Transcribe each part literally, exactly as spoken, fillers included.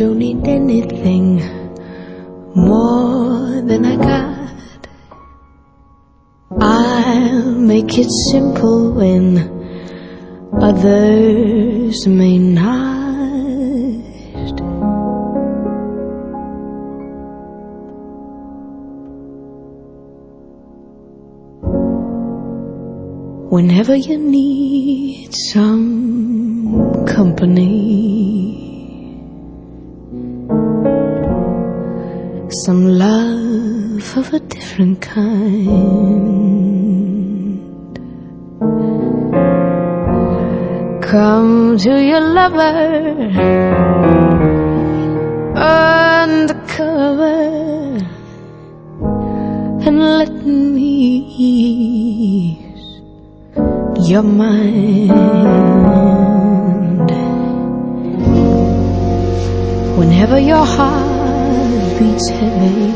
don't need anything more than I got. I'll make it simple when others may not. Whenever you need some company, some love of a different kind, come to your lover undercover and let me your mind. Whenever your heart beats heavy,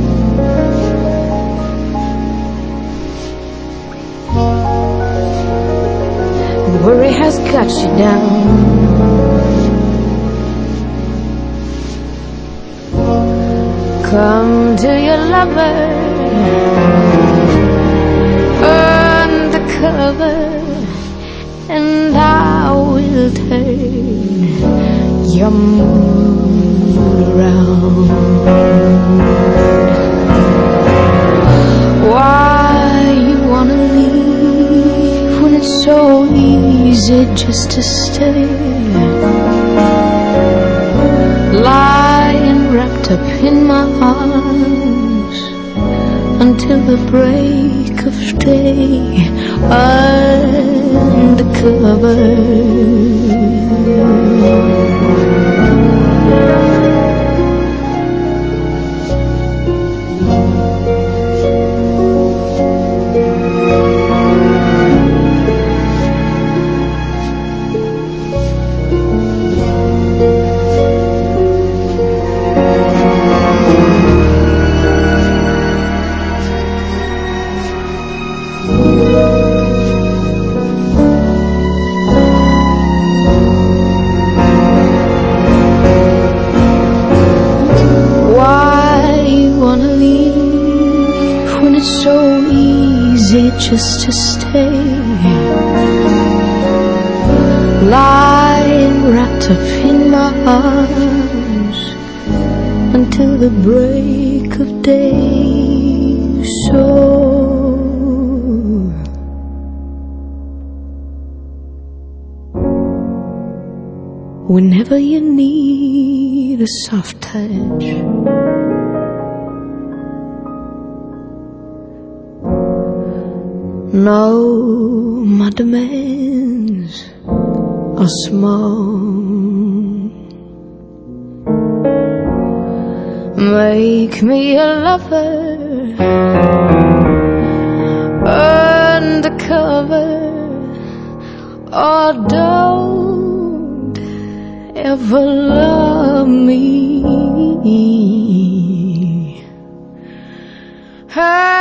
and worry has got you down, come to your lover undercover, and I will turn your mood around. Why you wanna leave when it's so easy just to stay, lying wrapped up in my arms until the break of day, undercover. So easy just to stay, lying wrapped up in my arms until the break of day. So whenever you need a soft touch, no, my demands are small. Make me a lover undercover, or don't ever love me.